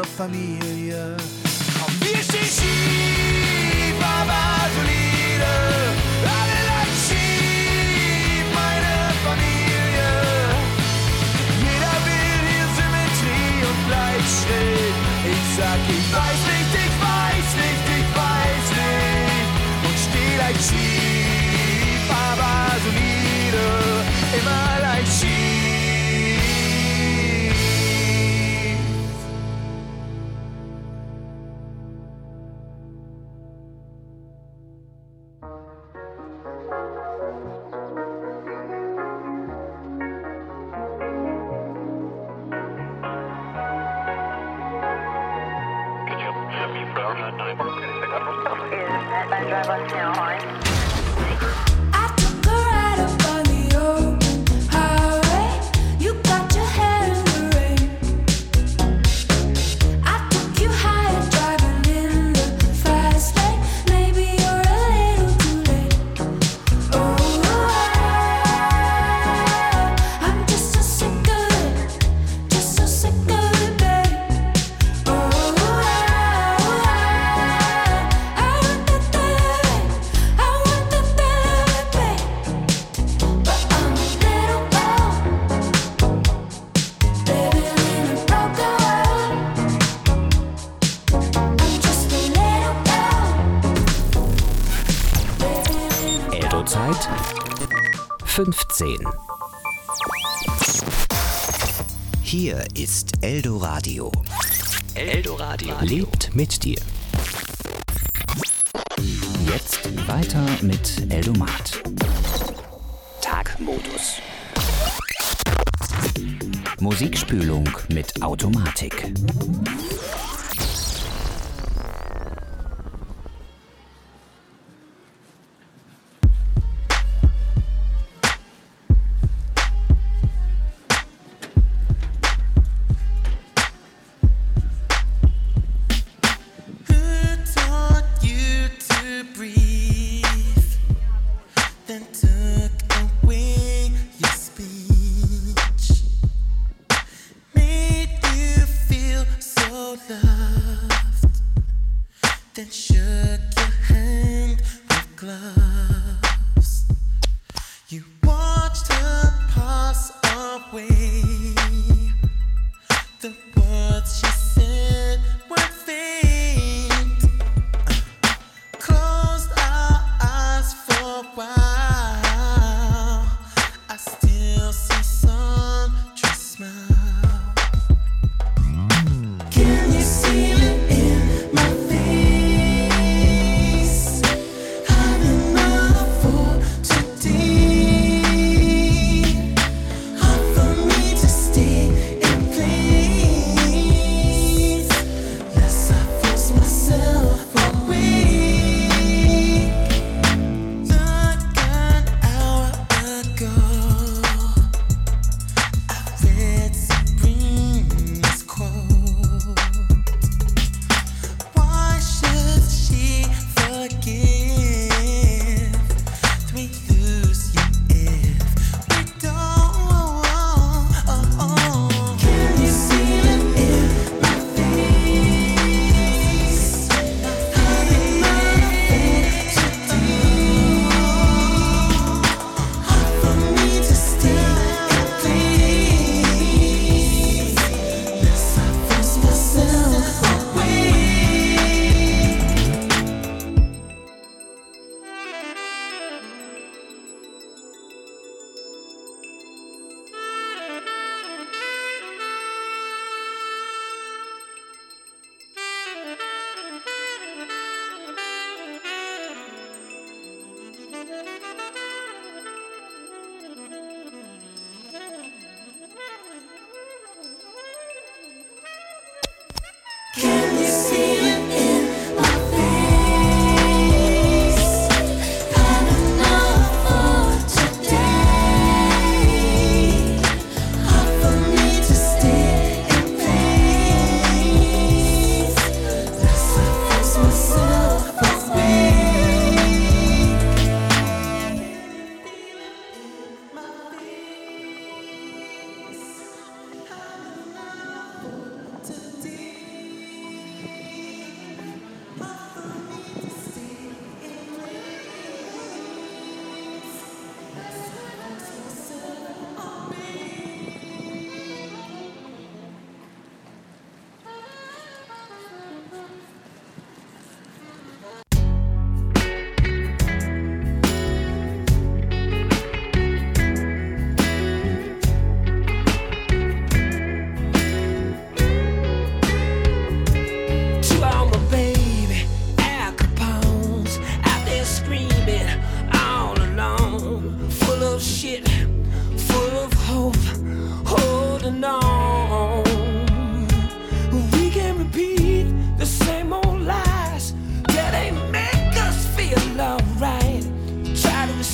meine Familie. Komm, wir stehen schief, aber solide. Alle Leute schief, meine Familie. Jeder will hier Symmetrie und gleich schräg. Ich sag, ich weiß nicht, ich weiß nicht, ich weiß nicht. Und steh leicht schief, aber solide. Immer leicht schief. Zeit 15. Hier ist Eldoradio. Eldoradio lebt mit dir. Jetzt weiter mit Eldomat. Tagmodus. Musikspülung mit Automatik.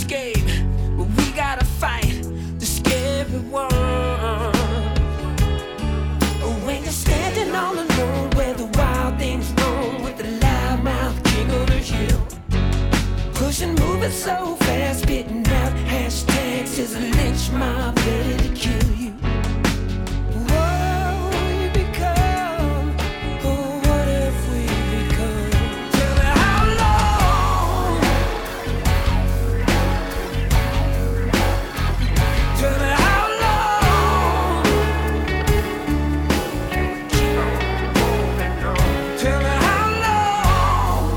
escape, but we gotta fight the scary one. When you're standing all alone where the wild things roam with the loudmouth king of the hill, pushing, moving so fast, spitting out hashtags as a lynch mob ready to kill you. Whoa, you become, oh, what have we become? Tell me how long? Tell me how long? Keep on moving on. Tell me how long?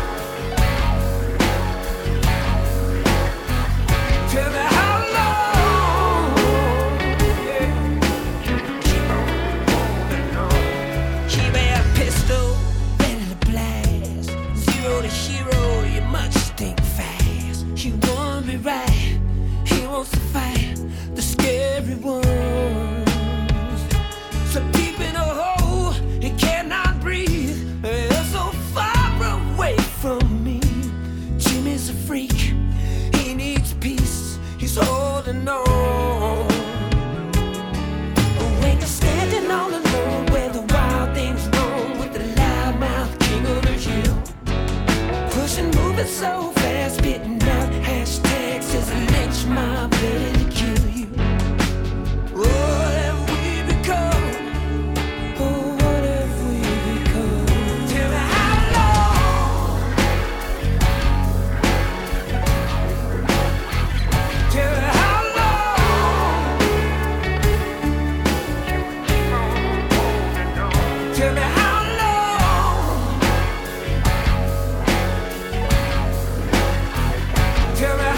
Tell me how long? Yeah. Keep on moving on. Keep a pistol ready to blast. 0 to hero, you must think fast. He won't be right. He wants to fight the scary ones. So deep in a hole, he cannot breathe. They're so far away from me. Jimmy's a freak. He needs peace. He's holding on. When you're standing all alone where the wild things roam with the loudmouth king of the hill, pushing, moving so fast, spitting out hashtags as a lynch mob ready to kill you. What have we become? Oh, what have we become? Tell me how long? Tell me how long? Tell me how long? Tell me how long?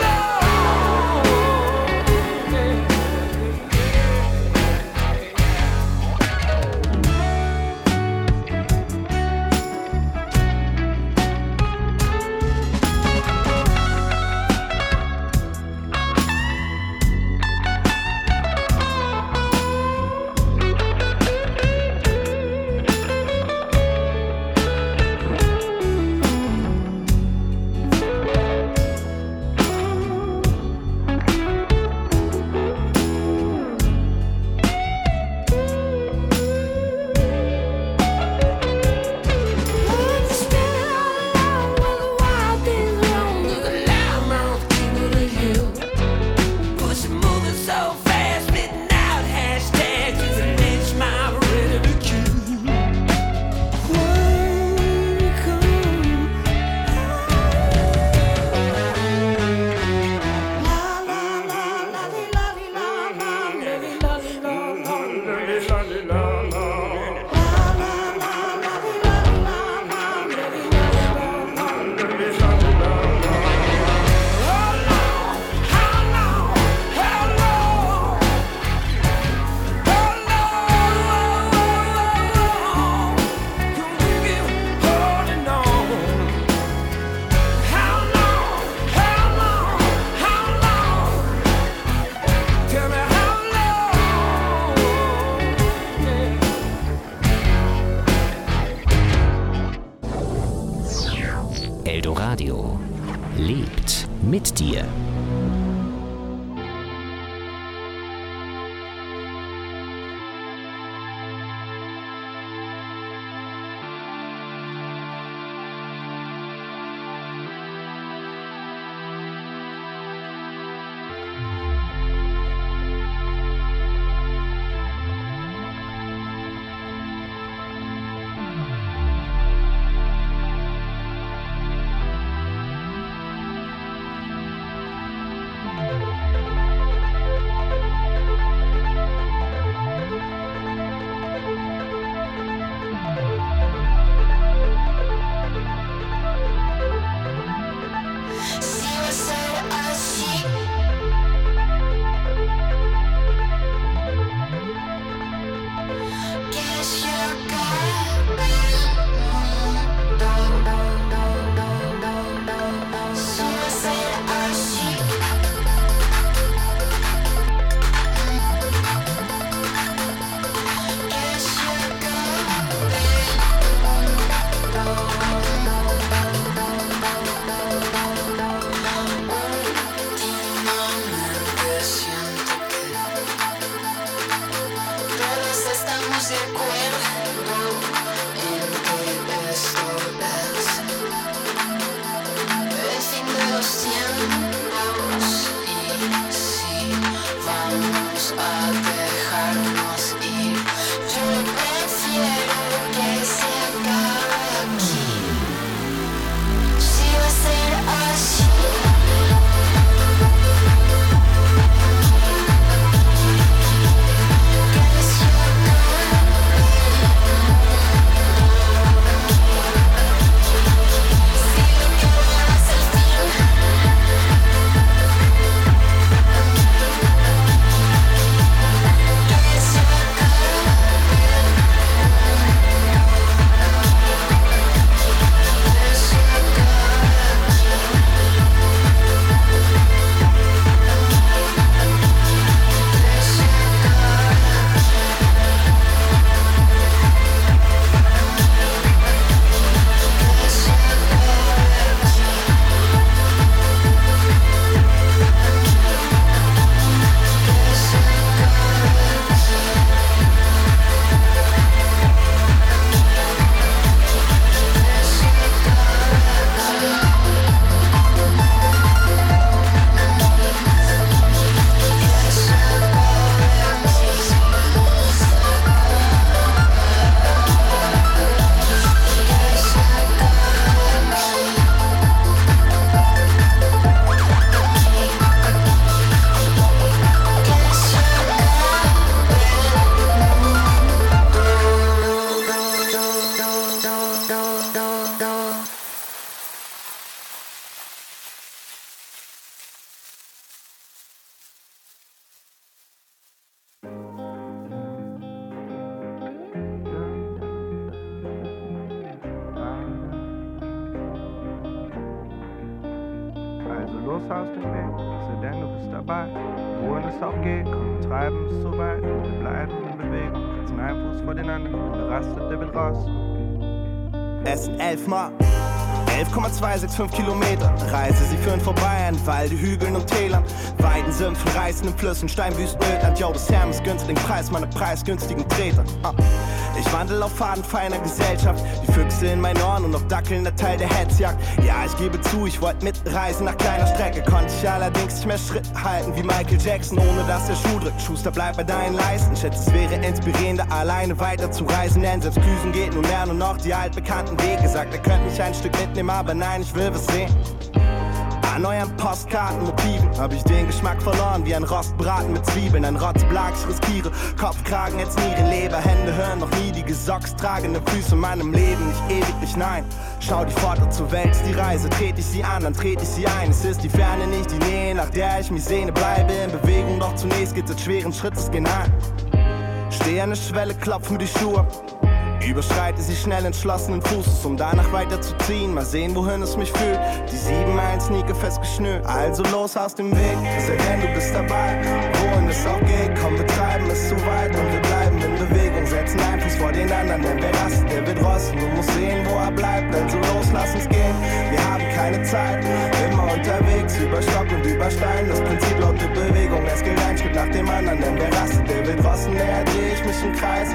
Eldoradio lebt mit dir. los aus dem Weg, sei denn du bist dabei. Wohin es auch geht, komm, wir treiben es so weit und wir bleiben in Bewegung. Setzen einen Fuß vor den anderen, der rastet, der wird raus. Es sind 11 Mal 11,265 Kilometer. Reise sie führen vorbei an Walde, Hügeln und Tälern, Weiden, Sümpfen, reißenden Flüssen, Steinwüsten, Ödland. Yo, das Herm ist günstig, Preis meiner preisgünstigen Treter. Ich wandel auf Faden feiner Gesellschaft, die Füchse in meinen Ohren und noch dackelnder Teil der Hetzjagd. Ja, ich gebe zu, ich wollte mitreisen nach kleiner Strecke, konnte ich allerdings nicht mehr Schritt halten wie Michael Jackson, ohne dass der Schuh drückt. Schuster, bleib bei deinen Leisten. Schätze, es wäre inspirierender, alleine weiter zu reisen, denn selbst Düsen geht nun mehr nur noch die altbekannten Wege. Sagt, er könnte mich ein Stück mitnehmen, aber nein, ich will was sehen. An euren Postkartenmotiven hab ich den Geschmack verloren, wie ein Rostbraten mit Zwiebeln. Ein Rotzblag, ich riskiere Kopfkragen, jetzt Nieren, Leber, Hände, hören noch nie die Gesocks tragende Füße in meinem Leben, nicht ewiglich, nein. Schau die Pforte zur Welt, ist die Reise, trete ich sie an, dann trete ich sie ein. Es ist die Ferne, nicht die Nähe, nach der ich mich sehne, bleibe in Bewegung, doch zunächst geht's mit schweren Schrittes gehen ein. Stehe an der Schwelle, klopf mir die Schuhe, überschreite sie schnell entschlossenen Fußes, um danach weiterzuziehen. Mal sehen, wohin es mich führt. Die 7-1-Sneaker festgeschnürt. Also los aus dem Weg, sei denn du bist dabei. Wohin es auch geht, komm, wir treiben es zu weit und wir bleiben in Bewegung. Setzen einen Fuß vor den anderen, denn wer rastet, der wird rosten. Du musst sehen, wo er bleibt, also los, lass uns gehen. Wir haben keine Zeit, immer unterwegs, über Stock und über Stein. Das Prinzip lautet Bewegung, es geht ein Schritt nach dem anderen, denn wer rastet, der wird rosten. Näher dreh ich mich im Kreis.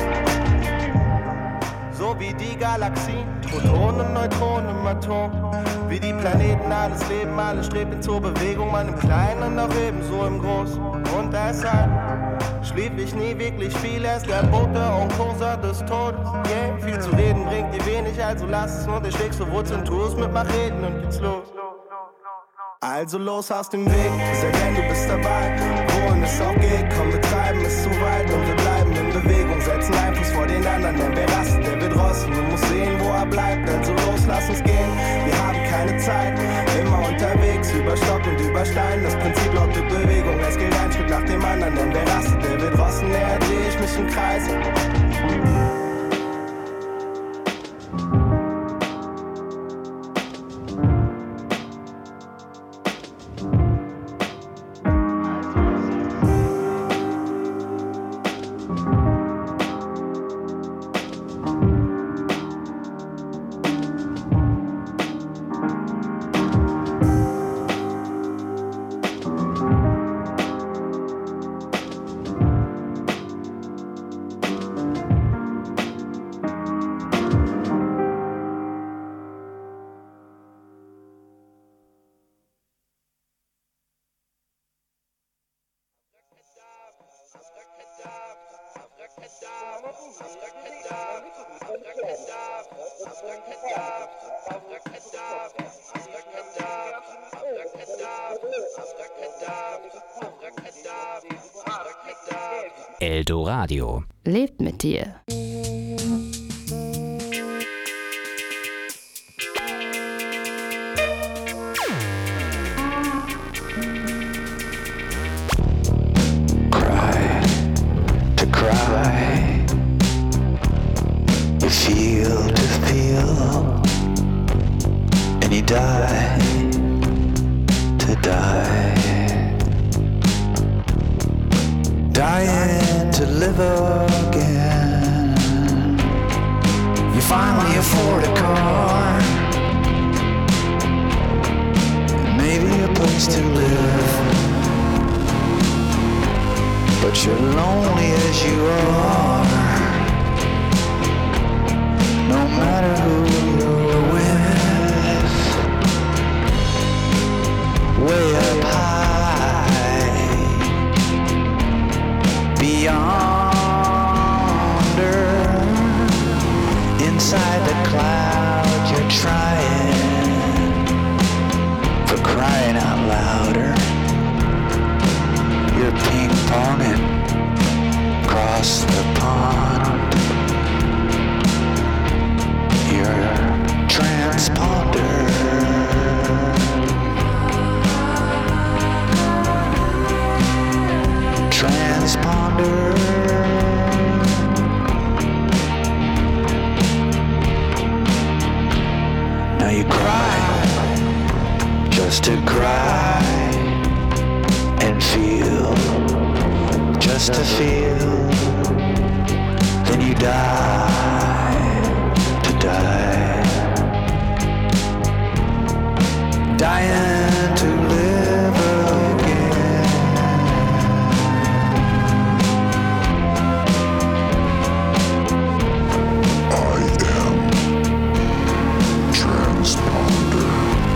So wie die Galaxien, Protonen, Neutronen im Atom. Wie die Planeten, alles Leben, alles strebt in zur Bewegung. Man im Kleinen und auch ebenso im Großen. Und deshalb schlief ich nie wirklich viel. Er ist der Bote und Kurser des Todes. Yeah, viel zu reden bringt dir wenig, also lass es nur. Der schlägste Wurzeln, tu es mit, mach reden und geht's los. Also los aus dem Weg, sei denn du bist dabei. Wohin es auch geht, komm, wir treiben es zu weit und wir bleiben in Bewegung. Setzen einen Fuß vor den anderen, denn wer rastet, der wird rosten. Du musst sehen, wo er bleibt, also los, lass uns gehen. Wir haben keine Zeit, immer unterwegs, über Stock und über Stein. Das Prinzip lautet Bewegung, es geht ein Schritt nach dem anderen, denn wer rastet, der wird rosten. Näher dreh ich mich im Kreis. Eldoradio lebt mit dir. Dying to live again. You finally afford a car, maybe a place to live, but you're lonely as you are, no matter who you're with. Way up high, yonder, inside the cloud, you're trying, for crying out louder. You're ping-ponging across the pond. just to feel, then you die to die, dying to live again. I am transponder.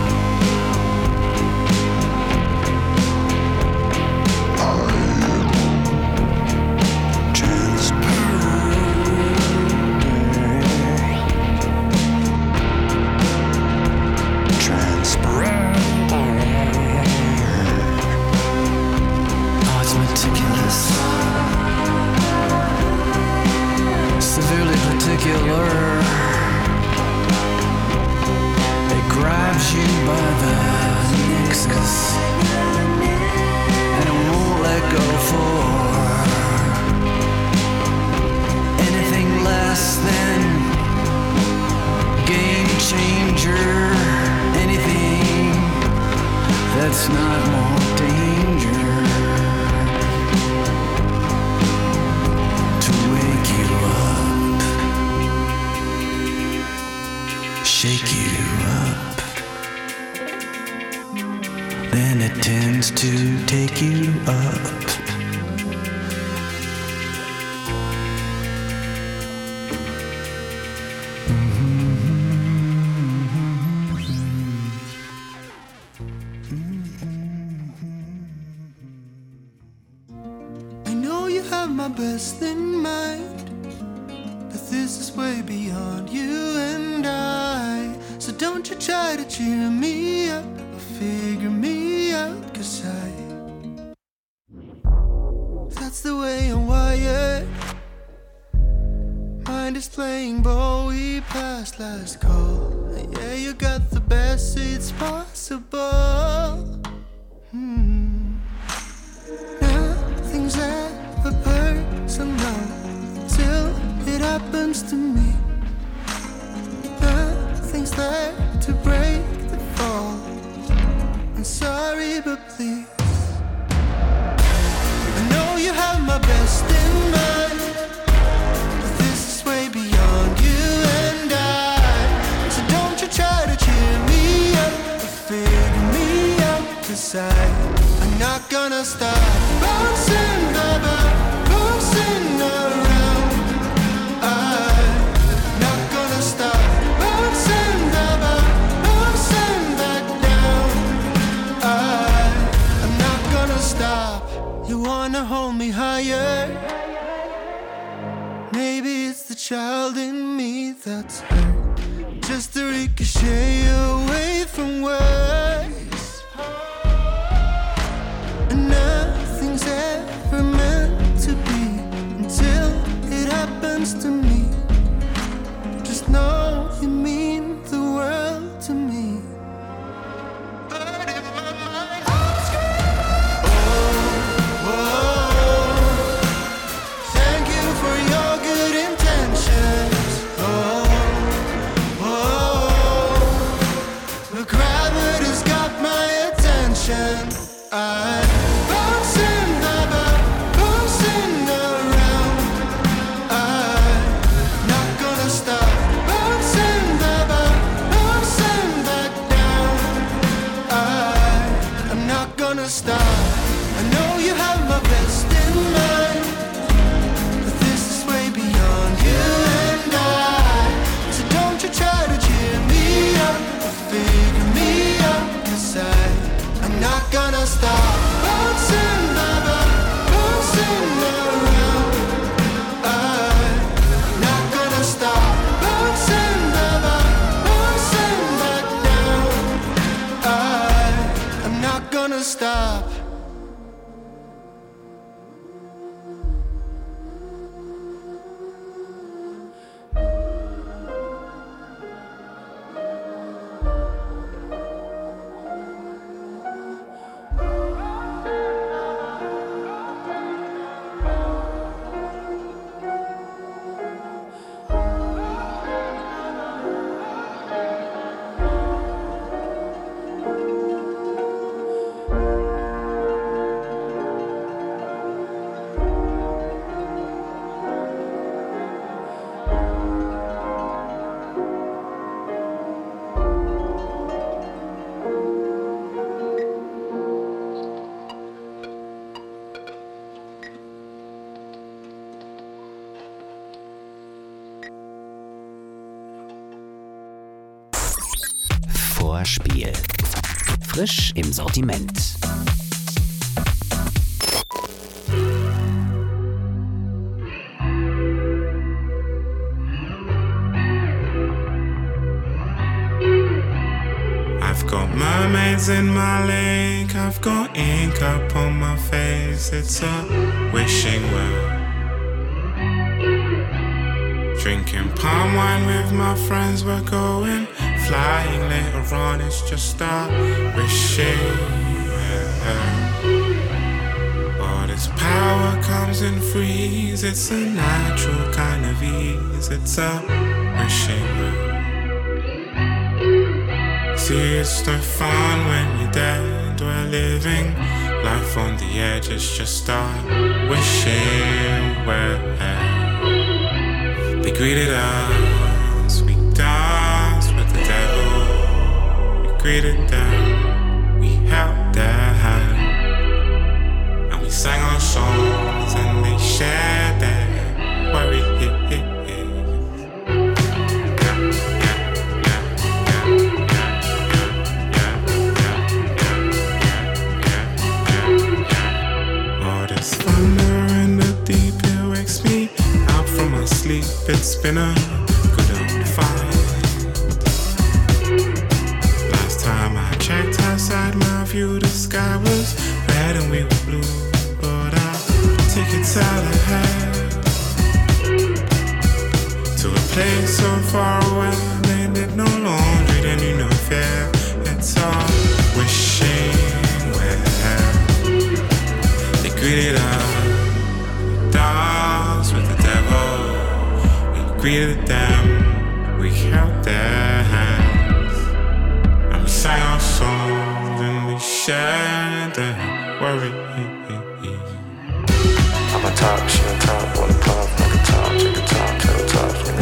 Severely particular. It grabs you by the nexus and it won't let go for anything less than game changer. Anything that's not more danger. Shake you up, then it tends to take you up. I know you have my best in mind, but this is way beyond you and I. So don't you try to cheer me up or figure me out, 'cause that's the way I'm wired. Mind is playing ball, we passed last call. Yeah, you got the best seats possible. Nothing's ever personal till it happens to me. Nothing's there to break the fall. I'm sorry, but please, I know you have my best in mind, but this is way beyond you and I. So don't you try to cheer me up or figure me out, 'cause I'm not gonna stop bouncing about, bouncing around. I'm not gonna stop bouncing about, bouncing back down. I'm not gonna stop. You wanna hold me higher? Maybe it's the child in me that's hurt, just to ricochet away from words. And nothing's ever meant to be until it happens to me. Just know you mean the world to me. But in my mind, I'm screaming. Oh, thank you for your good intentions. The gravity's got my attention. I'm bouncing about, bouncing around. I'm not gonna stop bouncing about, bouncing back down. I'm not gonna stop. I know you have my best in mind, but this is way beyond you and I. So don't you try to cheer me up or figure me out, 'cause I'm not gonna stop bouncing about, bouncing around. I'm not gonna stop bouncing about, bouncing back down. I'm not gonna stop. Vorspiel. Frisch im Sortiment. I've got mermaids in my lake, I've got ink up on my face, it's a wishing well. Drinking palm wine with my friends, we're going flying later on, it's just a wishing well. But its power comes in threes, it's a natural kind of ease, it's a wishing well. See, it's no fun when you're dead. We're living life on the edge. It's just a wishing well. They greeted us. We danced with the devil. We greeted them. We held their hand. And we sang our songs and they shared their worry. It's been a good old fight. Last time I checked outside my view, the sky was red and we were blue. But I'll take it out ahead to a place so far away. They did no laundry, they knew no fear. It's all wishing well. They greeted us, danced with the devil. Greeted them, we held their hands, and we sang our songs and we shared their worry. I'm a top, she on top, on the pop, like a top, take a top, tell the tops when they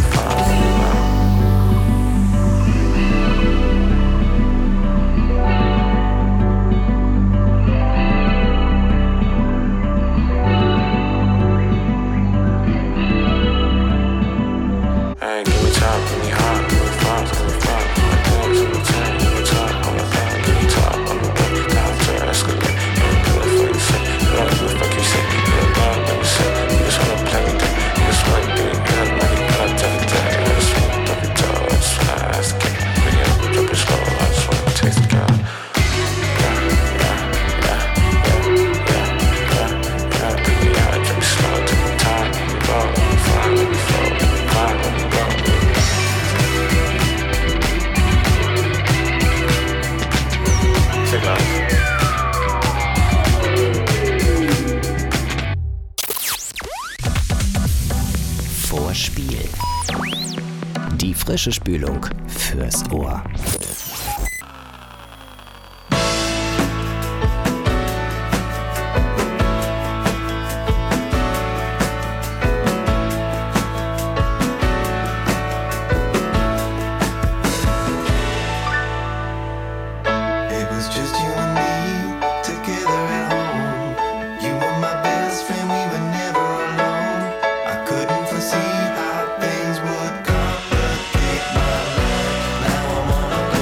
Vorspiel. Die frische Spülung fürs Ohr. See how things would complicate my life. Now I'm on a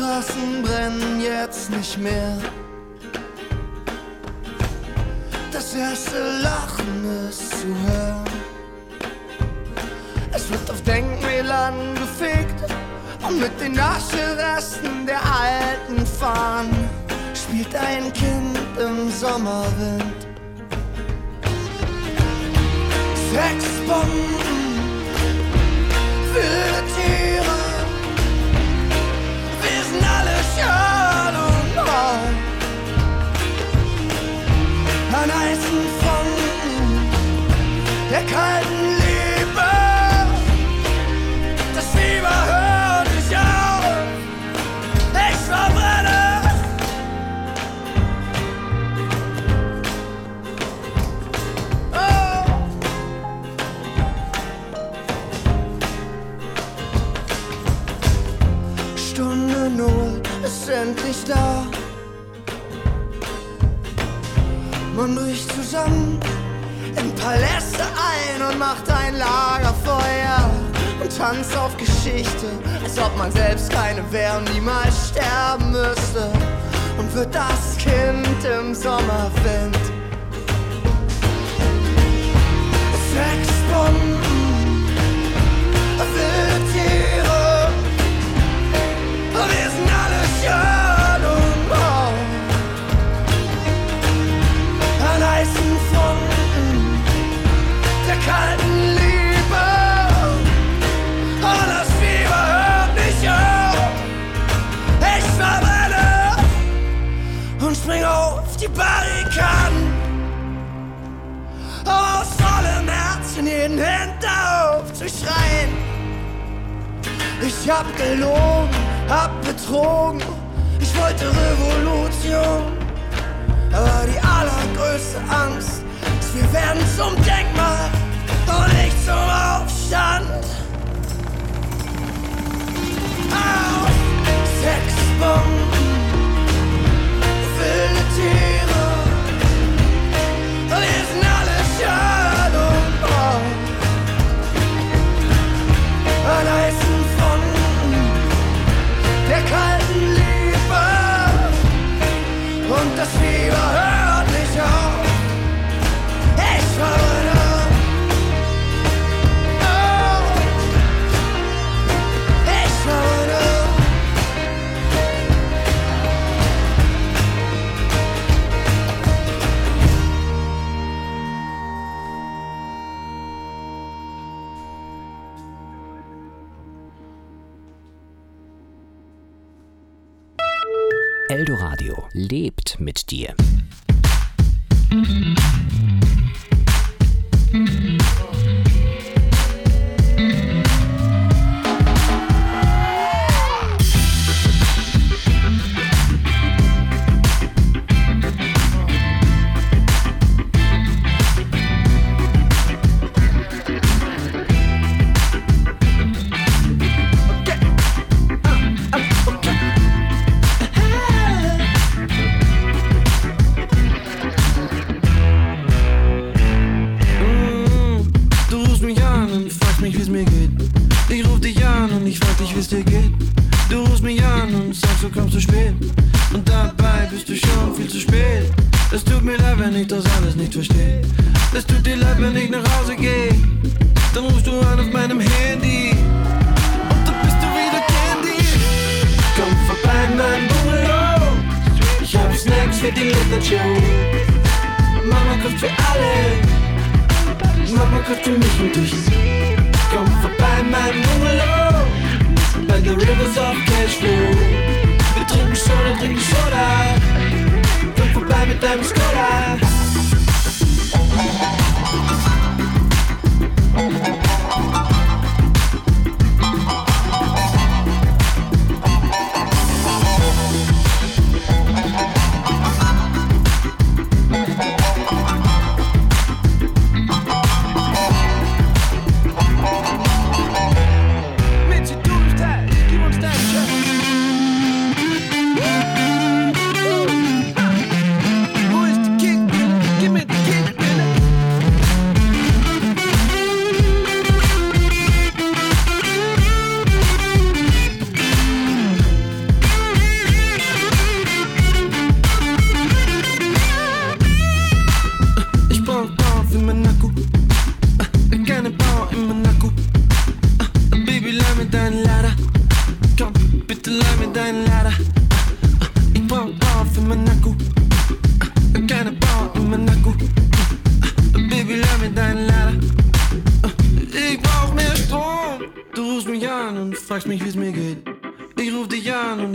Straßen brennen jetzt nicht mehr. Das erste Lachen ist zu hören. Es wird auf Denkmälern gefickt und mit den Ascheresten der alten Fahnen spielt ein Kind im Sommerwind. Sexbomben, wilde Tiere, wir sind alle schön und braun. An heißen Funken der kalten Liebe, das Fieber hört nicht auf, ich verbrenne. Stunde Null ist endlich da. Man bricht zusammen in Paläste ein und macht ein Lagerfeuer und tanzt auf Geschichte, als ob man selbst keine wäre und niemals sterben müsste. Und wird das Kind im Sommerwind. Sexbomben, wilde Tiere, wir sind alle schön und braun. An heißen Funken der kalten Liebe, und das Fieber hört nicht auf. Ich verbrenne und spring auf die Barrikaden, aus vollem Herzen jeden Hinterhof zu schreien. Ich hab gelogen, hab betrogen, ich wollte Revolution. Aber die allergrößte Angst ist, wir werden zum Denkmal und nicht zum Aufstand. Aus Sexbomben, wilde Tiere, wir sind alle schön und braun. An heißen Funken der kalten Liebe, und das Fieber hört nicht auf. Ich verbrenne. Oh, ich verbrenne. Eldoradio lebt mit dir.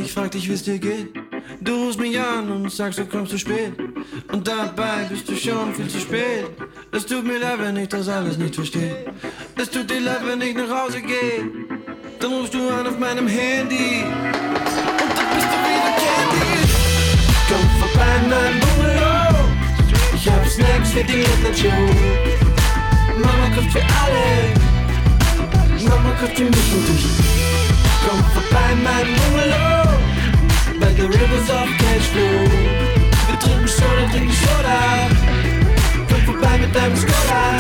ich frag dich, wie's dir geht. Du rufst mich an und sagst, du kommst zu spät. Und dabei bist du schon viel zu spät. Es tut mir leid, wenn ich das alles nicht verstehe. Es tut dir leid, wenn ich nach Hause gehe. Dann rufst du an auf meinem Handy. Und dann bist du wieder Candy. Komm vorbei in meinem Bungalow. Ich hab Snacks für die Late-Night-Show. Mama kocht für alle. Mama kocht für mich und dich. Komm vorbei in meinem Bungalow. By the rivers of Cashflow. Wir trinken Soda. Komm vorbei mit deinem Skoda.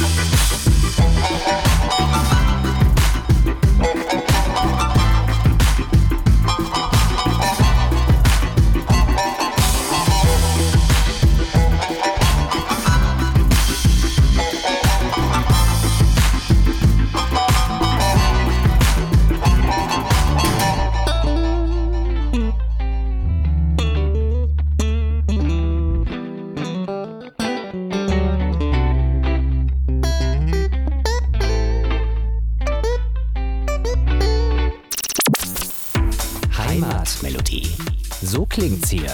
Heimatmelodie. So klingt's hier.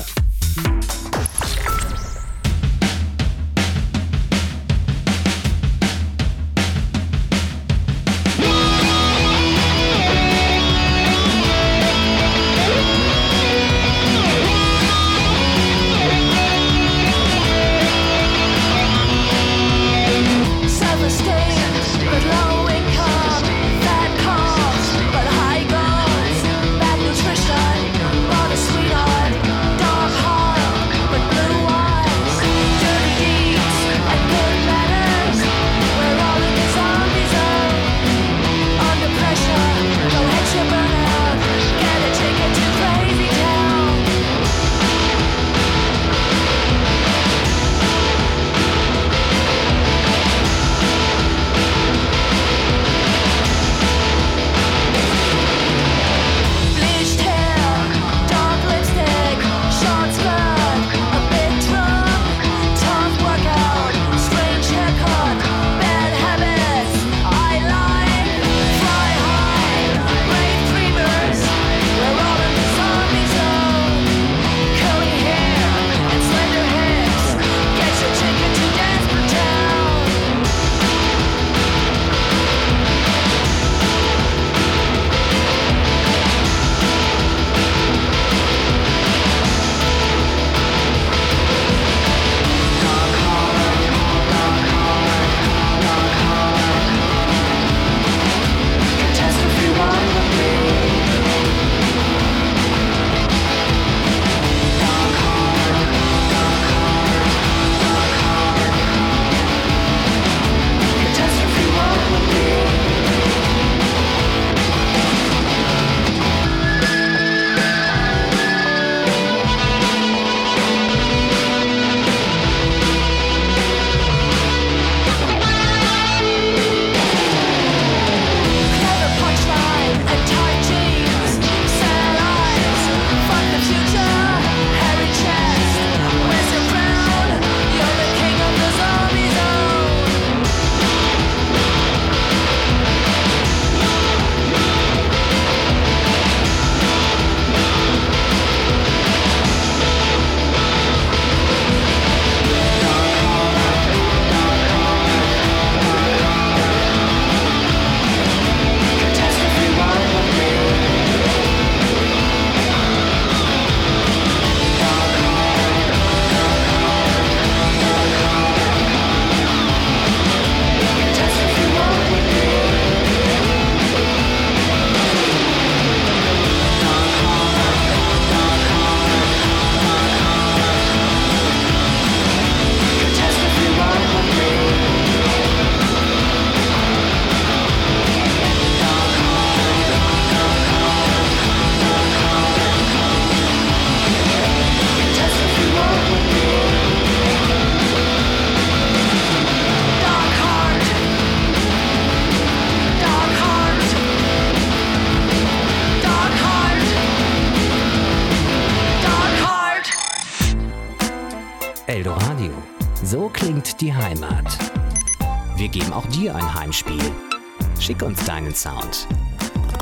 Eldoradio. So klingt die Heimat. Wir geben auch dir ein Heimspiel. Schick uns deinen Sound.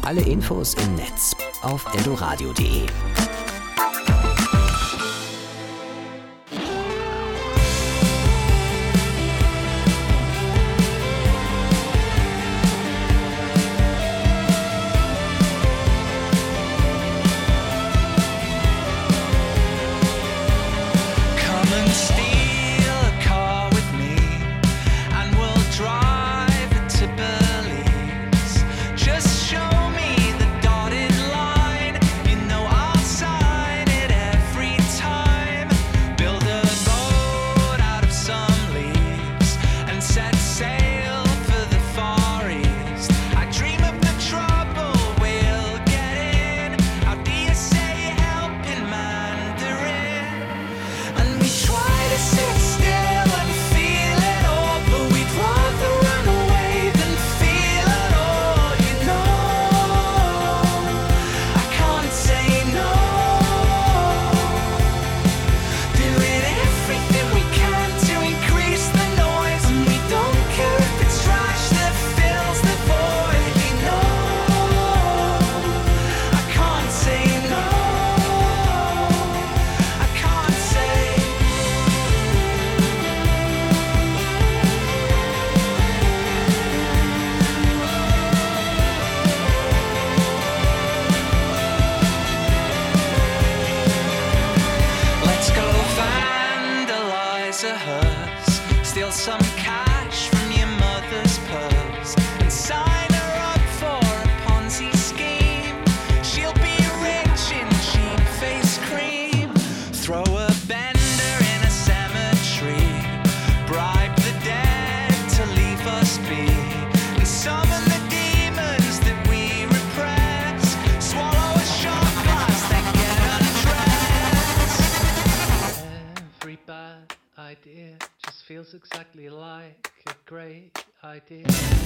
Alle Infos im Netz auf eldoradio.de. Exactly like a great idea.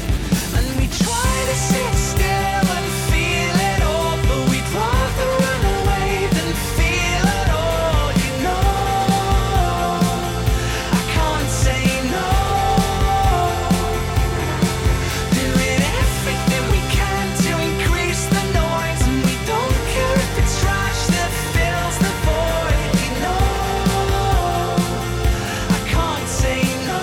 And we try to sit still and feel it all, but we'd rather run away than feel it all, you know. I can't say no. Doing everything we can to increase the noise, and we don't care if it's trash that fills the void, you know. I can't say no.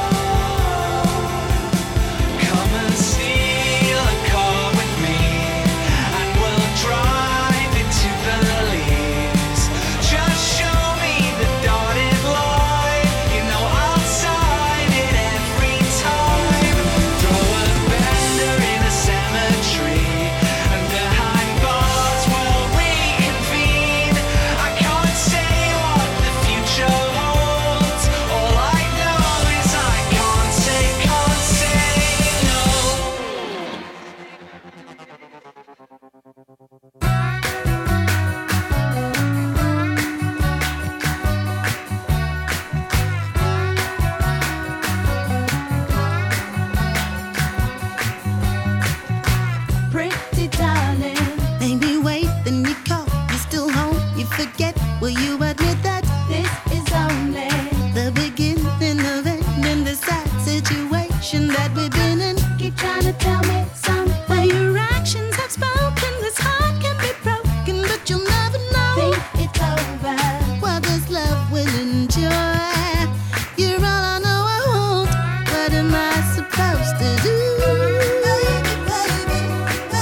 Come and steal a car with me, and we'll drive into Belize. Just show me the dotted line, you know I'll sign it every time. Throw a bender in a cemetery, and behind bars we'll reconvene. I can't say what the future holds. All I know is I can't say no. Pretty darling, maybe wait, then you call, you're still home, you forget, will you admit that this is only the beginning of ending this sad situation that we've been in? Keep trying to tell me something, your actions have spoken, this heart can be broken, but you'll never know. Think it's over, what this love will enjoy. You're all I know I want, what am I supposed to do?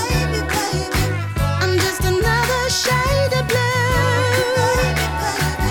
I'm just another shade of blue.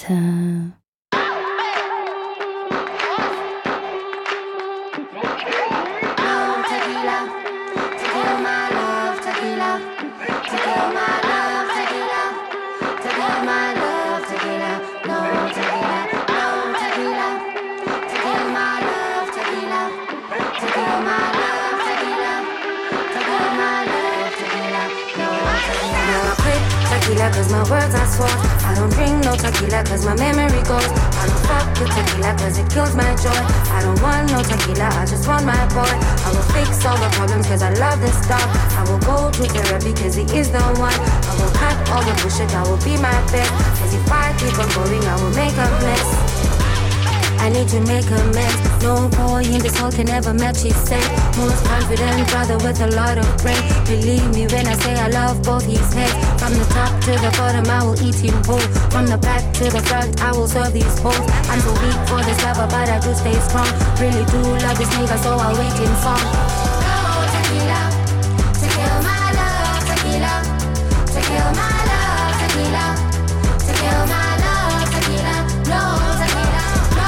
Seite. Cause my words are sword. I don't drink no tequila cause my memory goes. I don't fuck with tequila cause it kills my joy. I don't want no tequila, I just want my boy. I will fix all the problems cause I love this dog. I will go to therapy cause he is the one. I will cut all the bullshit, I will be my best. Cause if I keep on going, I will make a mess. I need to make amends. No boy in this world can ever match his said. Most confident brother with a lot of brain. Believe me when I say I love both his heads. From the top to the bottom I will eat him whole. From the back to the front I will serve these hoes. I'm so weak for this lover but I do stay strong. Really do love this nigga so I'll wait in song. Oh tequila, to kill my love, tequila, to kill my love, tequila, to kill my love, tequila, no tequila.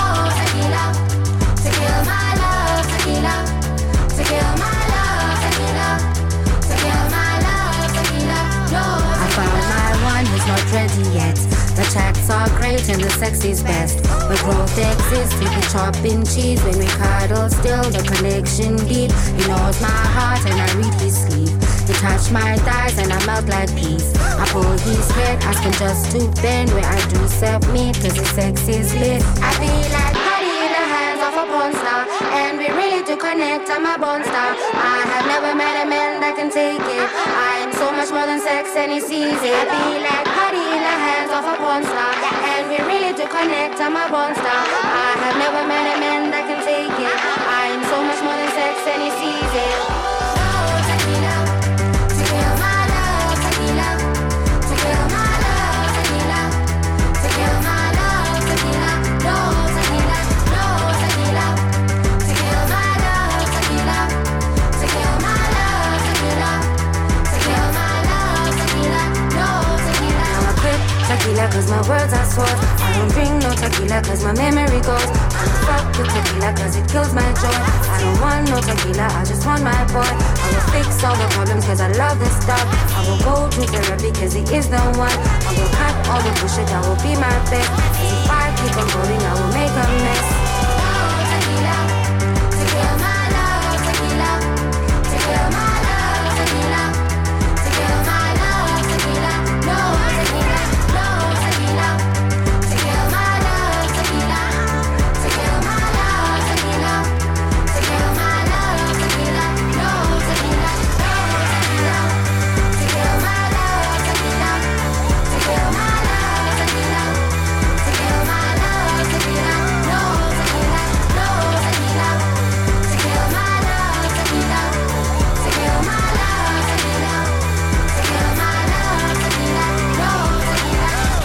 To kill my love, tequila. To kill my love, tequila. To kill my love, tequila. No, I found my one, he's not ready yet. The chats are great and the sex is best. Where growth exists, we be chopping cheese. When we cuddle still, the connection deep. He knows my heart and I read his sleeve. He touch my thighs and I melt like peas. I pull his head, ask him just to bend. Where I do submit, cause his sex is lit. I feel like Patty in the hands of a porn star. And we really do connect, I'm a born star. I have never met a man that can take it. I am so much more than sex and he sees it. I feel like Patty in the hands of a porn star. And we really do connect, I'm a born star. I have never met a man that can take it. I am so much more than sex and he sees it. Oh, tequila. To kill my love, tequila. To kill my love, tequila. To kill my love, tequila. No tequila, no tequila. To kill my love, tequila. To kill my love, tequila. To kill my love, tequila. No tequila. Now I quit tequila cause my words are sword. I don't drink no tequila cause my memory goes. I don't fuck with tequila cause it kills my joy. I don't want no tequila, I just want my boy. I will fix all the problems cause I love this dog. I will go to therapy cause he is the one. I will cut all the bullshit, I will be my best. Cause if I keep on going, I will make a mess. Oh, tequila, to kill my love, tequila. To kill my love, tequila. To kill my love, tequila. No tequila, no tequila. To kill my love, tequila. To kill my love, tequila. To kill my love, tequila. No tequila, no tequila. To kill my love, tequila. To kill my love, tequila. To kill my love, tequila. No tequila, no tequila. To kill my love, tequila. To kill my love, tequila. To kill my love, tequila. No tequila.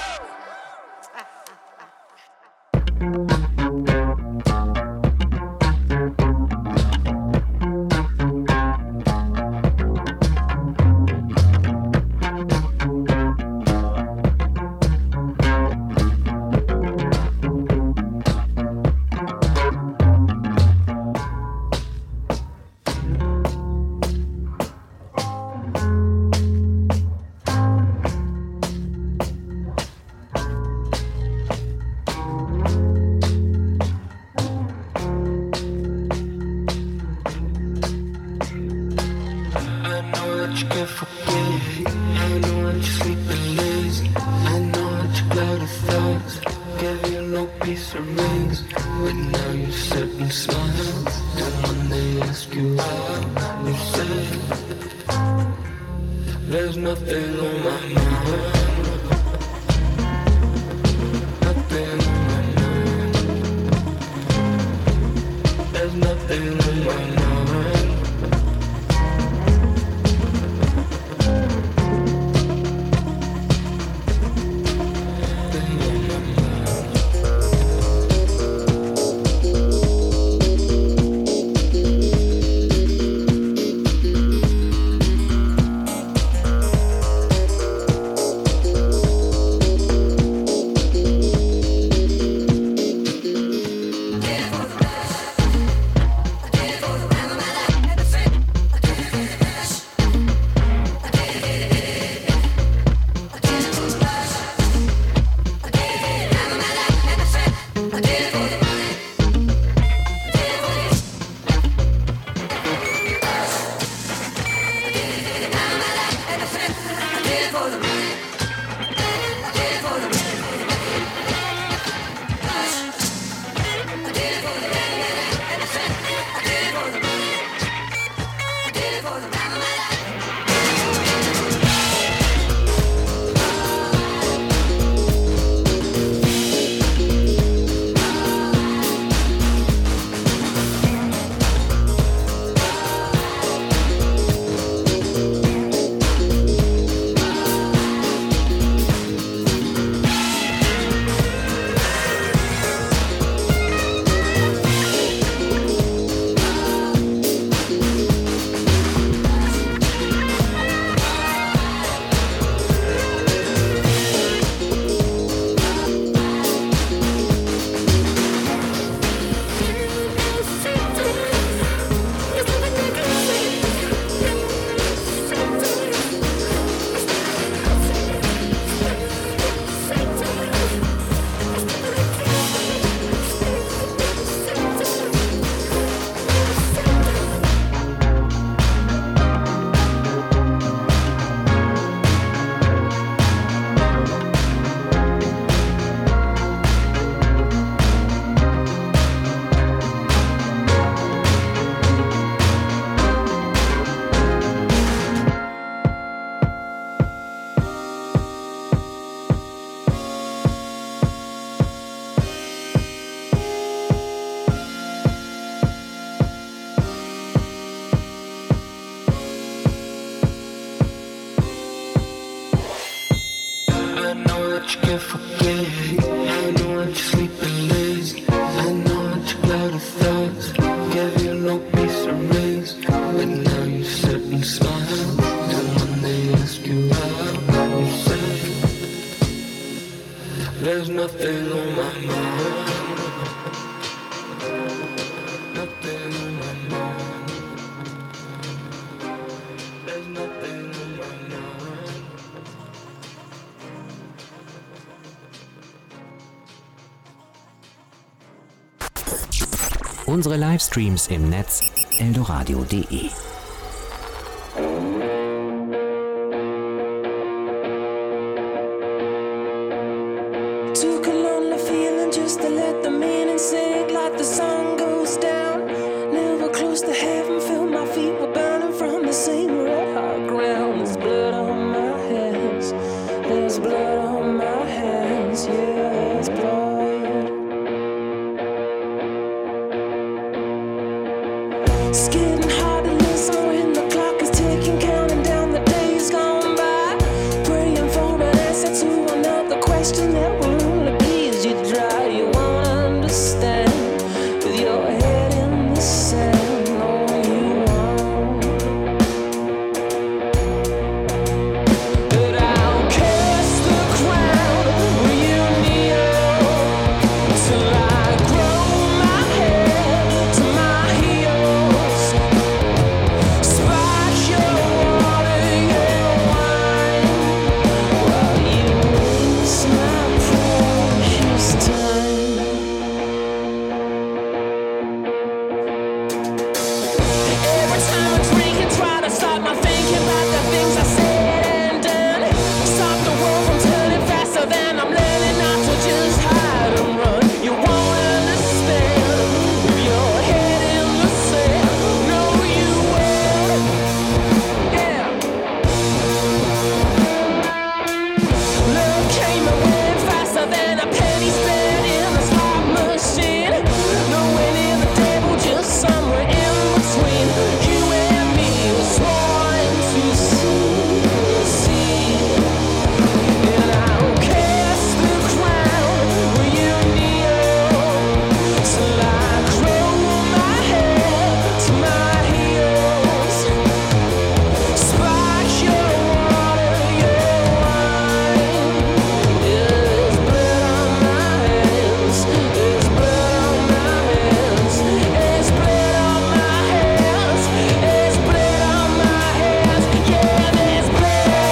I know that you can forget. I know that you're sleeping lazy. I know that you got a thoughts. Give you no piece of rings. But now you sit and smile. And when they ask you out, you say there's nothing on my mind. Nothing on my mind. There's nothing on my mind. I know that you can forget. I know that you're sleeping lazy. I know that you're cloud of thoughts. Gave you no peace of rest. But now you sit and smile. And when they ask you out, you say, there's nothing on my mind. Nothing on my mind. There's nothing on my mind. Unsere Livestreams im Netz eldoradio.de. Took a lonely feeling just to let the meaning sink like the sun goes down. Never close to heaven, feel my feet were burning from the same red hot ground. There's blood on my hands, there's blood on my hands, yeah, there's blood. It's getting hard to listen when the clock is ticking, counting down the days gone by. Praying for an answer to another question that will only be as you dry. You won't understand with your head in the sand. No, you won't. But I'll kiss the ground where you kneel till I grow my head to my heels. Splash your water, your wine, while you waste my precious time. Every time I drink and try to stop my thinking about the things I said and done. Stop the world from turning faster than I'm learning not to just hide and run. You won't understand with your head in the sand. No, you won't. Yeah. Love came and went faster than a penny spent in a slot machine. Nowhere near the devil, just somewhere in between. You and me was sworn to see. And I'll kiss the ground where you kneel till I grow my head to my heels. Splash your water, your wine. There's blood on my hands. There's blood on my hands. There's blood on my hands. There's blood on my hands. Yeah, there's blood.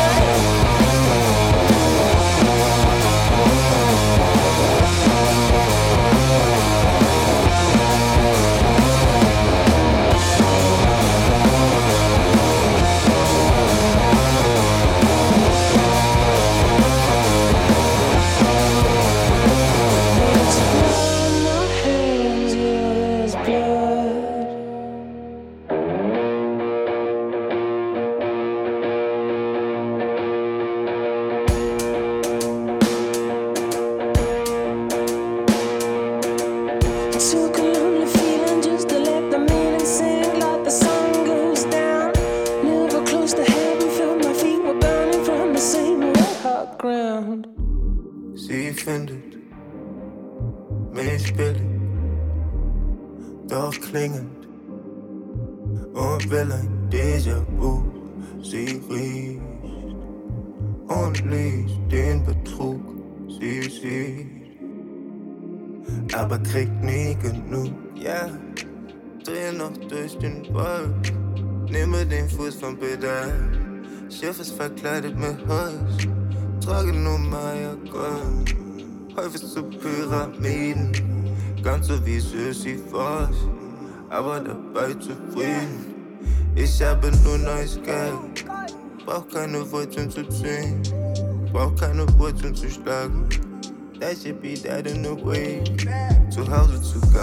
There's blood on my hands. Yeah, there's blood. Took a lonely feeling just to let the meaning sink like the sun goes down. Never close to heaven, feel my feet were burning from the same red hot ground. Sie findet mich billig, doch klingend und will ein Déjà-vu. Sie riecht und liest den Betrug. Sie sieht, aber kriegt nie genug. Ja, dreh noch durch den Wolf, nehme den Fuß vom Pedal. Schiff ist verkleidet mit Holz, trage nur Maya-Gold. Häufig zu Pyramiden, ganz so wie Sisyphos, aber dabei zufrieden. Ich habe nur neues Geld, brauch keine Wurzeln zu ziehen, brauch keine Wurzeln zu schlagen. That should be dead in the way, zu Hause zu